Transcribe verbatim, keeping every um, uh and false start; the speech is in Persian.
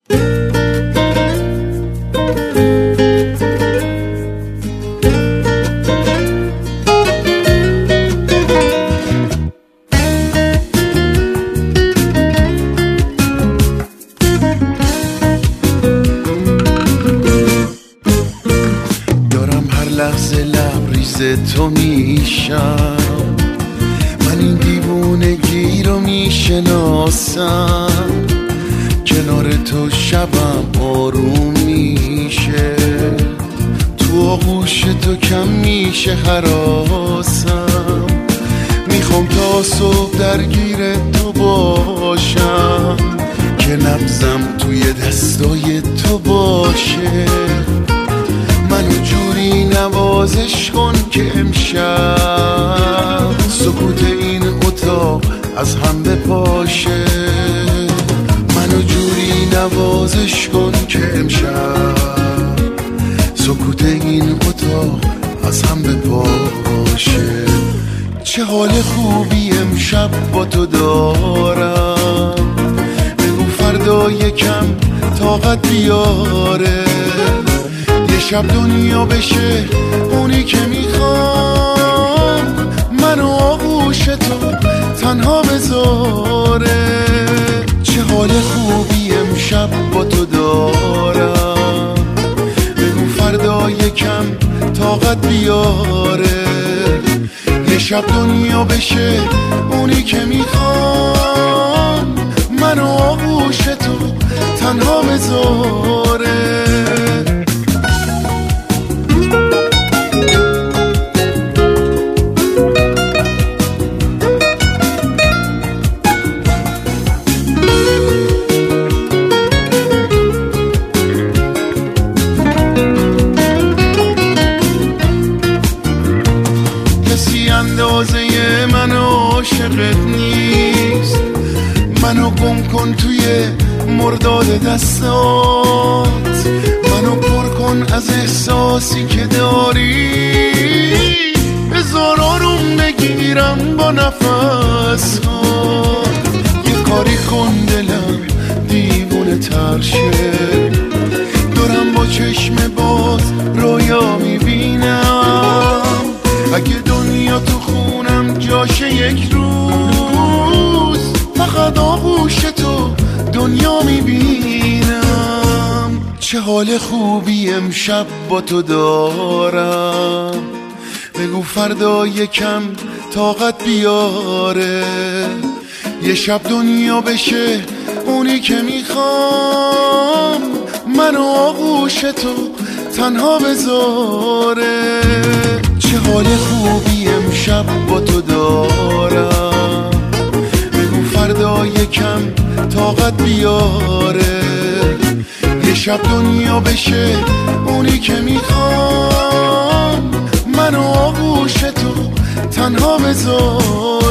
تو میشم، من این دیوونگی رو میشناسم، کنار تو شبم آروم میشه، تو آغوش تو کم میشه هراسم، میخوام تا صبح درگیر تو باشم، که نبضم توی دستای تو باشه، منو جوری نوازش کن که امشب سکوت این اتاق از هم بپاشه، منو جوری نوازش کن که امشب سکوت این اتاق از هم بپاشه. چه حال خوبی امشب با تو دارم، بگو فردا یکم طاقت بیاره، یه شب دنیا بشه اونی که میخوام، منو آغوش تو تنها بذاره. چه حال خوبی امشب با تو دارم، بگو فردا یکم طاقت بیاره، یه شب دنیا بشه اونی که میخوام، منو آغوش تو تنها بذاره. اندازه من عاشقت نیست، منو گم کن توی مرداد دستات، منو پر کن از احساسی که داری، بذار آروم بگیرم با نفس ها، یه کاری کن دلم دیوونه تر شه، دارم با چشم باز رویا میبینم، اگه دنیا تو خونم جاشه یک روز، فقط آغوش تو دنیا میبینم. چه حال خوبی امشب با تو دارم، بگو فردا یکم طاقت بیاره، یه شب دنیا بشه اونی که میخوام، منو آغوش تو تنها بذاره. چه حال خوبی امشب با تو دارم، بگو فردا یکم طاقت بیاره، یه شب دنیا بشه اونی که میخوام، منو آغوش تو تنها بذار.